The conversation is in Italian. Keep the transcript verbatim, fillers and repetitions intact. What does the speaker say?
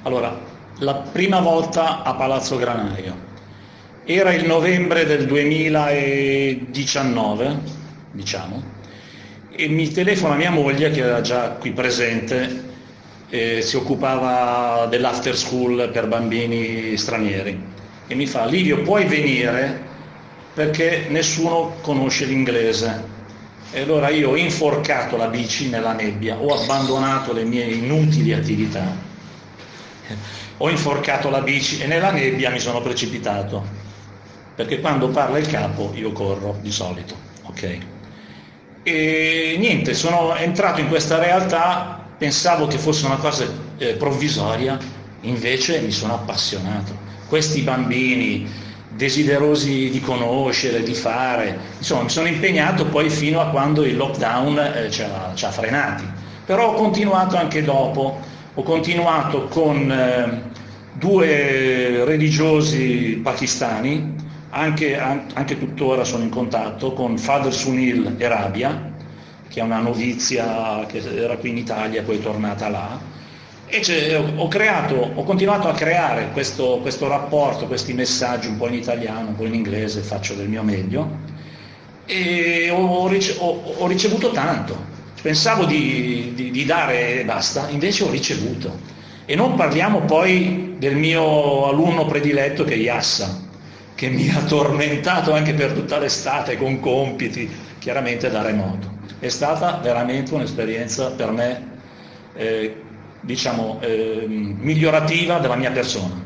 Allora, la prima volta a Palazzo Granaio era il novembre del duemiladiciannove, diciamo, e mi telefona mia moglie, che era già qui presente, eh, si occupava dell'after school per bambini stranieri, e mi fa: Livio, puoi venire perché nessuno conosce l'inglese. E allora io ho inforcato la bici nella nebbia, ho abbandonato le mie inutili attività, ho inforcato la bici e nella nebbia mi sono precipitato, perché quando parla il capo io corro di solito, ok? E niente, sono entrato in questa realtà, pensavo che fosse una cosa eh, provvisoria, invece mi sono appassionato. Questi bambini desiderosi di conoscere, di fare, insomma mi sono impegnato poi fino a quando il lockdown eh, ci, ha, ci ha frenati, però ho continuato anche dopo, ho continuato con eh, due religiosi pakistani, anche, anche tuttora sono in contatto con Father Sunil e Rabia, che è una novizia che era qui in Italia, poi è tornata là. E ho, creato, ho continuato a creare questo, questo rapporto, questi messaggi un po' in italiano, un po' in inglese, faccio del mio meglio, e ho, rice- ho, ho ricevuto tanto. Pensavo di, di, di dare e basta, invece ho ricevuto. E non parliamo poi del mio alunno prediletto che è Yassa, che mi ha tormentato anche per tutta l'estate con compiti, chiaramente da remoto. È stata veramente un'esperienza per me eh, diciamo, eh, migliorativa della mia persona.